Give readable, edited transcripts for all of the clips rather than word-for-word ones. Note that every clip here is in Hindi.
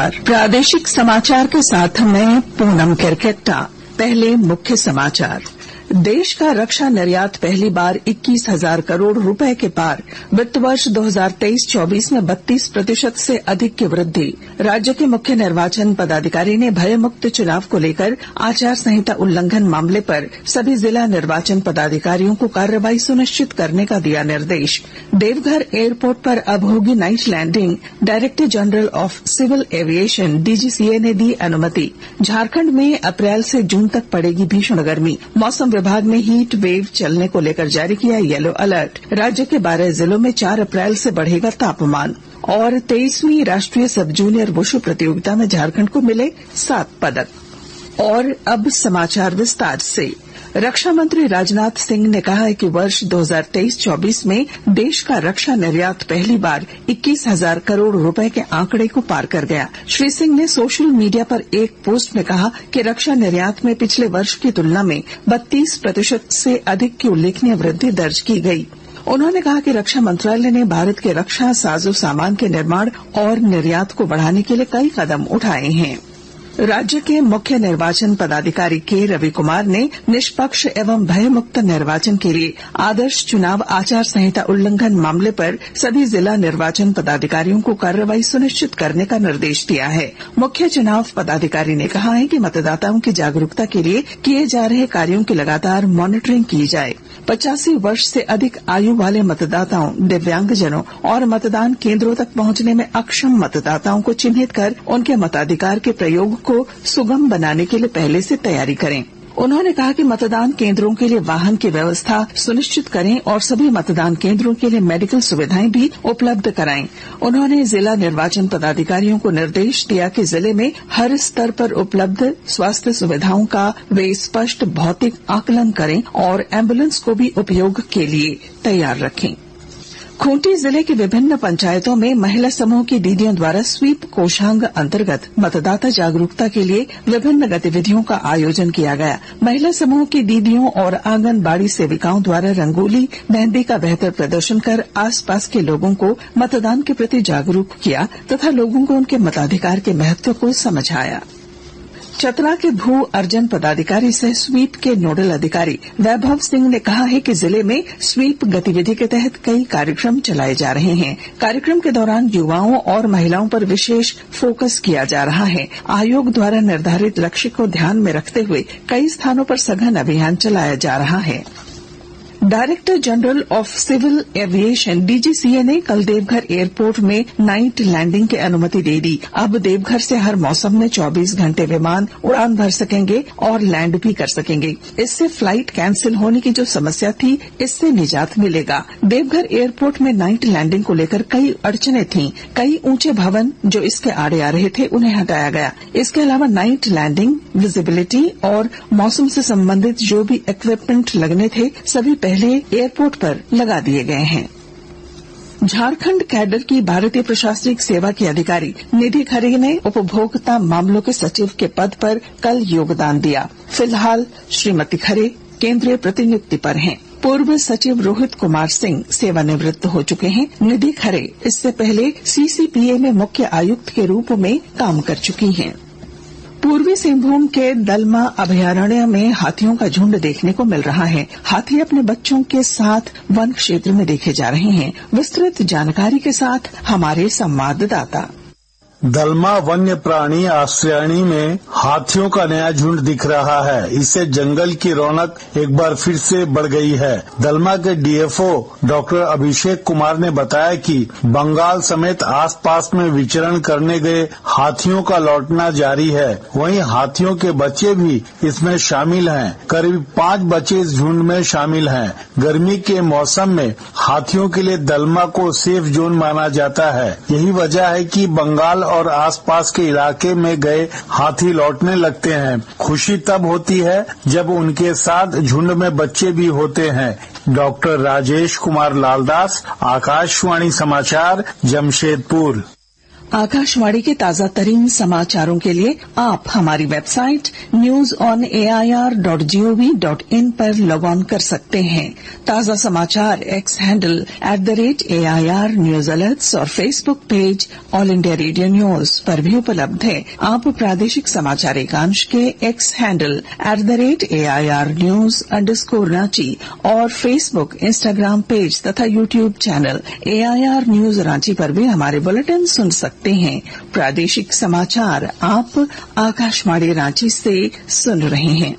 नमस्कार। प्रादेशिक समाचार के साथ मैं पूनम किरकेट्टा। पहले मुख्य समाचार। देश का रक्षा निर्यात पहली बार 21,000 करोड़ रुपए के पार। वित्त वर्ष 2023-24 में 32% से अधिक की वृद्धि। राज्य के मुख्य निर्वाचन पदाधिकारी ने भयमुक्त चुनाव को लेकर आचार संहिता उल्लंघन मामले पर सभी जिला निर्वाचन पदाधिकारियों को कार्रवाई सुनिश्चित करने का दिया निर्देश। देवघर एयरपोर्ट पर अब होगी night landing. Director general of civil aviation DGCA ने दी अनुमति। झारखंड में अप्रैल से जून तक पड़ेगी भीषण गर्मी। मौसम विभाग ने हीट वेव चलने को लेकर जारी किया येलो अलर्ट। राज्य के 12 जिलों में 4 अप्रैल से बढ़ेगा तापमान। और 23वीं राष्ट्रीय सब जूनियर वुशु प्रतियोगिता में झारखंड को मिले 7 पदक। और अब समाचार विस्तार से। रक्षा मंत्री राजनाथ सिंह ने कहा है कि वर्ष 2023-24 में देश का रक्षा निर्यात पहली बार 21,000 करोड़ रुपए के आंकड़े को पार कर गया। श्री सिंह ने सोशल मीडिया पर एक पोस्ट में कहा कि रक्षा निर्यात में पिछले वर्ष की तुलना में 32% से अधिक की उल्लेखनीय वृद्धि दर्ज की गई। उन्होंने कहा कि रक्षा मंत्रालय ने भारत के रक्षा साजो सामान के निर्माण और निर्यात को बढ़ाने के लिए कई कदम उठाए हैं। राज्य के मुख्य निर्वाचन पदाधिकारी के रवि कुमार ने निष्पक्ष एवं भयमुक्त निर्वाचन के लिए आदर्श चुनाव आचार संहिता उल्लंघन मामले पर सभी जिला निर्वाचन पदाधिकारियों को कार्रवाई सुनिश्चित करने का निर्देश दिया है। मुख्य चुनाव पदाधिकारी ने कहा है कि मतदाताओं की जागरूकता के लिए किए जा रहे कार्यों की लगातार मॉनिटरिंग की जाए। 85 वर्ष से अधिक आयु वाले मतदाताओं, दिव्यांगजनों और मतदान केंद्रों तक पहुंचने में अक्षम मतदाताओं को चिन्हित कर उनके मताधिकार के प्रयोग को सुगम बनाने के लिए पहले से तैयारी करें। उन्होंने कहा कि मतदान केंद्रों के लिए वाहन की व्यवस्था सुनिश्चित करें और सभी मतदान केंद्रों के लिए मेडिकल सुविधाएं भी उपलब्ध कराएं। उन्होंने जिला निर्वाचन पदाधिकारियों को निर्देश दिया कि जिले में हर स्तर पर उपलब्ध स्वास्थ्य सुविधाओं का वे स्पष्ट भौतिक आकलन करें और एम्बुलेंस को भी उपयोग के लिए तैयार रखें। खूंटी जिले की विभिन्न पंचायतों में महिला समूह की दीदियों द्वारा स्वीप कोषांग अंतर्गत मतदाता जागरूकता के लिए विभिन्न गतिविधियों का आयोजन किया गया। महिला समूह की दीदियों और आंगनबाड़ी सेविकाओं द्वारा रंगोली, मेहंदी का बेहतर प्रदर्शन कर आसपास के लोगों को मतदान के प्रति जागरूक किया तथा लोगों को उनके मताधिकार के महत्व को समझाया। चतरा के भू अर्जन पदाधिकारी सह स्वीप के नोडल अधिकारी वैभव सिंह ने कहा है कि जिले में स्वीप गतिविधि के तहत कई कार्यक्रम चलाए जा रहे हैं। कार्यक्रम के दौरान युवाओं और महिलाओं पर विशेष फोकस किया जा रहा है। आयोग द्वारा निर्धारित लक्ष्य को ध्यान में रखते हुए कई स्थानों पर सघन अभियान चलाया जा रहा है। Director general of civil aviation DGCA ने कल देवघर एयरपोर्ट में नाइट लैंडिंग की अनुमति दे दी। अब देवघर से हर मौसम में 24 घंटे विमान उड़ान भर सकेंगे और लैंड भी कर सकेंगे। इससे फ्लाइट कैंसिल होने की जो समस्या थी, इससे निजात मिलेगा। देवघर एयरपोर्ट में नाइट लैंडिंग को लेकर कई अड़चने थीं। कई ऊंचे भवन जो इसके आड़े आ रहे थे, उन्हें हटाया गया। इसके अलावा नाइट लैंडिंग, विजिबिलिटी और मौसम से संबंधित जो भी इक्विपमेंट लगने थे, सभी पहले एयरपोर्ट पर लगा दिए गए हैं। झारखंड कैडर की भारतीय प्रशासनिक सेवा की अधिकारी निधि खरे ने उपभोक्ता मामलों के सचिव के पद पर कल योगदान दिया। फिलहाल श्रीमती खरे केंद्रीय प्रतिनियुक्ति पर हैं। पूर्व सचिव रोहित कुमार सिंह सेवानिवृत्त हो चुके हैं। निधि खरे इससे पहले सीसीपीए में मुख्य आयुक्त के रूप में काम कर चुकी हैं। पूर्वी सिंहभूम के दलमा अभयारण्य में हाथियों का झुंड देखने को मिल रहा है। हाथी अपने बच्चों के साथ वन क्षेत्र में देखे जा रहे हैं। विस्तृत जानकारी के साथ हमारे संवाददाता। दलमा वन्य प्राणी आश्रयणी में हाथियों का नया झुंड दिख रहा है। इससे जंगल की रौनक एक बार फिर से बढ़ गई है। दलमा के डीएफओ डॉक्टर अभिषेक कुमार ने बताया कि बंगाल समेत आसपास में विचरण करने गए हाथियों का लौटना जारी है। वहीं हाथियों के बच्चे भी इसमें शामिल हैं। करीब 5 बच्चे इस झुंड में शामिल हैं। गर्मी के मौसम में हाथियों के लिए दलमा को सेफ जोन माना जाता है। यही वजह है कि बंगाल और आसपास के इलाके में गए हाथी लौटने लगते हैं। खुशी तब होती है जब उनके साथ झुंड में बच्चे भी होते हैं। डॉक्टर राजेश कुमार लालदास, आकाशवाणी समाचार, जमशेदपुर। आकाशवाणी के ताजा तरीन समाचारों के लिए आप हमारी वेबसाइट newsonair.gov.in पर लॉग ऑन कर सकते हैं। ताजा समाचार X handle @AIR news alerts और Facebook page All India Radio news पर भी उपलब्ध है। आप प्रादेशिक समाचार एकांश के एक्स हैंडल @AIR news_रांची और फेसबुक, इंस्टाग्राम पेज तथा YouTube channel AIR news Ranchi पर भी हमारे बुलेटिन सुन सकते हैं। प्रादेशिक समाचार आप आकाशवाणी रांची से सुन रहे हैं।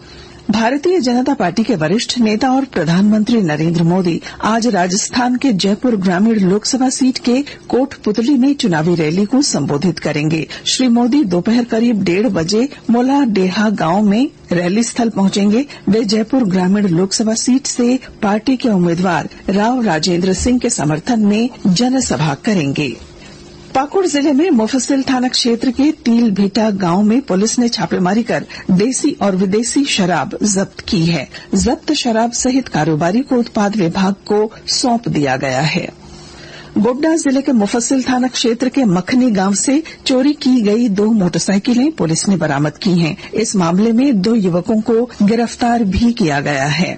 भारतीय जनता पार्टी के वरिष्ठ नेता और प्रधानमंत्री नरेंद्र मोदी आज राजस्थान के जयपुर ग्रामीण लोकसभा सीट के कोटपुतली में चुनावी रैली को संबोधित करेंगे। श्री मोदी दोपहर करीब 1:30 बजे मोलाडेहा गांव में रैली स्थल पहुंचेंगे। वे जयपुर ग्रामीण लोकसभा सीट से पार्टी के उम्मीदवार राव राजेंद्र सिंह के समर्थन में जनसभा करेंगे। पाकुड़ जिले में मुफस्सिल थाना क्षेत्र के टीलभीटा गांव में पुलिस ने छापेमारी कर देसी और विदेशी शराब जब्त की है। जब्त शराब सहित कारोबारी को उत्पाद विभाग को सौंप दिया गया है। गोड्डा जिले के मुफस्सिल थाना क्षेत्र के मखनी गांव से चोरी की गई 2 मोटरसाइकिलें पुलिस ने बरामद की हैं। इस मामले में 2 युवकों को गिरफ्तार भी किया गया है।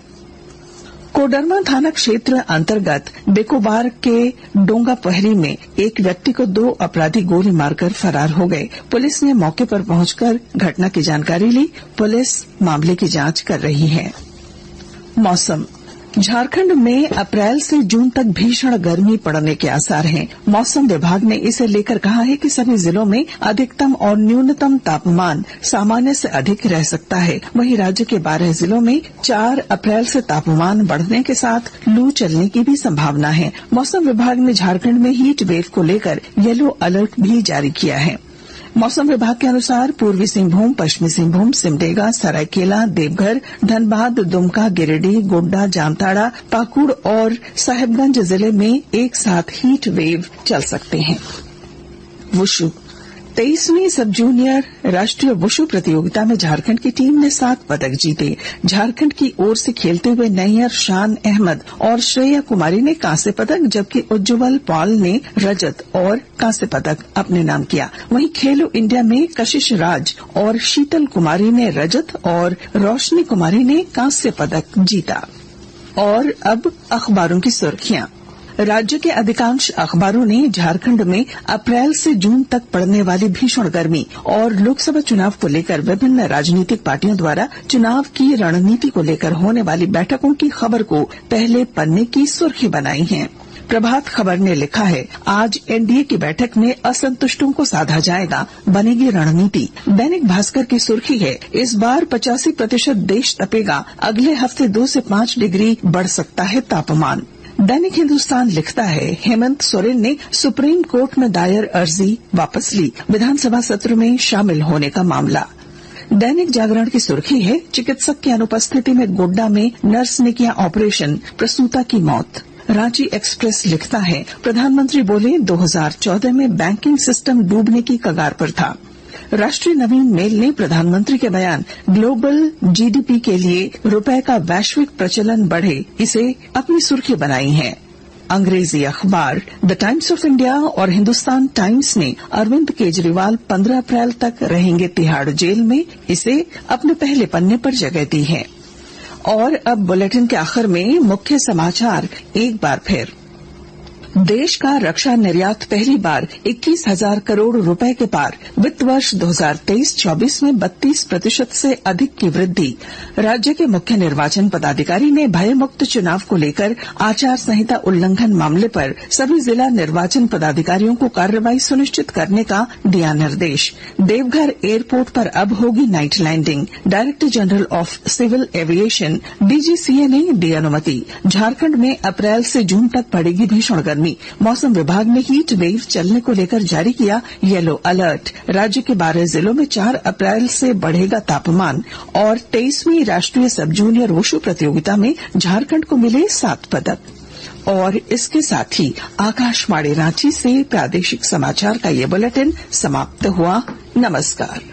कोडरमा थाना क्षेत्र अंतर्गत बेकोबार के डोंगा पहरी में एक व्यक्ति को 2 अपराधी गोली मारकर फरार हो गए। पुलिस ने मौके पर पहुंचकर घटना की जानकारी ली। पुलिस मामले की जांच कर रही है। मौसम झारखंड में अप्रैल से जून तक भीषण गर्मी पड़ने के आसार हैं। मौसम विभाग ने इसे लेकर कहा है कि सभी जिलों में अधिकतम और न्यूनतम तापमान सामान्य से अधिक रह सकता है। वहीं राज्य के 12 जिलों में 4 अप्रैल से तापमान बढ़ने के साथ लू चलने की भी संभावना है। मौसम विभाग ने झारखंड में हीट वेव को लेकर येलो अलर्ट भी जारी किया है। मौसम विभाग के अनुसार पूर्वी सिंहभूम, पश्चिमी सिंहभूम, सिमडेगा, सरायकेला, देवघर, धनबाद, दुमका, गिरिडीह, गोड्डा, जामताड़ा, पाकुड़ और साहेबगंज जिले में एक साथ हीट वेव चल सकते हैं। वुशु 23वीं सब जूनियर राष्ट्रीय वुशु प्रतियोगिता में झारखंड की टीम ने 7 पदक जीते। झारखंड की ओर से खेलते हुए नैयर शान अहमद और श्रेया कुमारी ने कांस्य पदक, जबकि उज्जवल पॉल ने रजत और कांस्य पदक अपने नाम किया। वहीं खेलो इंडिया में कशिश राज और शीतल कुमारी ने रजत और रोशनी कुमारी ने कांस्य पदक जीता। और अब अखबारों की सुर्खियां। राज्य के अधिकांश अखबारों ने झारखंड में अप्रैल से जून तक पड़ने वाली भीषण गर्मी और लोकसभा चुनाव को लेकर विभिन्न राजनीतिक पार्टियों द्वारा चुनाव की रणनीति को लेकर होने वाली बैठकों की खबर को पहले पन्ने की सुर्खी बनाई है। प्रभात खबर ने लिखा है, आज एनडीए की बैठक में असंतुष्टों को साधा जाएगा, बनेगी रणनीति। दैनिक भास्कर की सुर्खी है, इस बार 85% देश तपेगा, अगले हफ्ते 2 से 5 डिग्री बढ़ सकता है तापमान। दैनिक हिंदुस्तान लिखता है, हेमंत सोरेन ने सुप्रीम कोर्ट में दायर अर्जी वापस ली, विधानसभा सत्र में शामिल होने का मामला। दैनिक जागरण की सुर्खी है, चिकित्सक की अनुपस्थिति में गोड्डा में नर्स ने किया ऑपरेशन, प्रसूता की मौत। रांची एक्सप्रेस लिखता है, प्रधानमंत्री बोले 2014 में बैंकिंग सिस्टम डूबने की कगार पर था। राष्ट्रीय नवीन मेल ने प्रधानमंत्री के बयान, ग्लोबल जीडीपी के लिए रुपए का वैश्विक प्रचलन बढ़े, इसे अपनी सुर्खी बनाई है। अंग्रेजी अखबार द टाइम्स ऑफ इंडिया और हिंदुस्तान टाइम्स ने अरविंद केजरीवाल 15 अप्रैल तक रहेंगे तिहाड़ जेल में, इसे अपने पहले पन्ने पर जगह दी है। और अब बुलेटिन के आखिर में मुख्य समाचार एक बार फिर। देश का रक्षा निर्यात पहली बार 21,000 करोड़ रुपए के पार, वित्त वर्ष 2023-24 में 32% से अधिक की वृद्धि। राज्य के मुख्य निर्वाचन पदाधिकारी ने भयमुक्त चुनाव को लेकर आचार संहिता उल्लंघन मामले पर सभी जिला निर्वाचन पदाधिकारियों को कार्रवाई सुनिश्चित करने का दिया निर्देश। देवघर एयरपोर्ट पर अब होगी night landing, director general of civil aviation DGCA ने दी अनुमति। झारखंड में अप्रैल से जून तक पड़ेगी भीषण गर्मी। मौसम विभाग ने हीट वेव चलने को लेकर जारी किया येलो अलर्ट। राज्य के 12 जिलों में 4 अप्रैल से बढ़ेगा तापमान। और 23वीं राष्ट्रीय सब जूनियर वुशु प्रतियोगिता में झारखंड को मिले 7 पदक। और इसके साथ ही आकाशवाणी रांची से प्रादेशिक समाचार का ये बुलेटिन समाप्त हुआ। नमस्कार।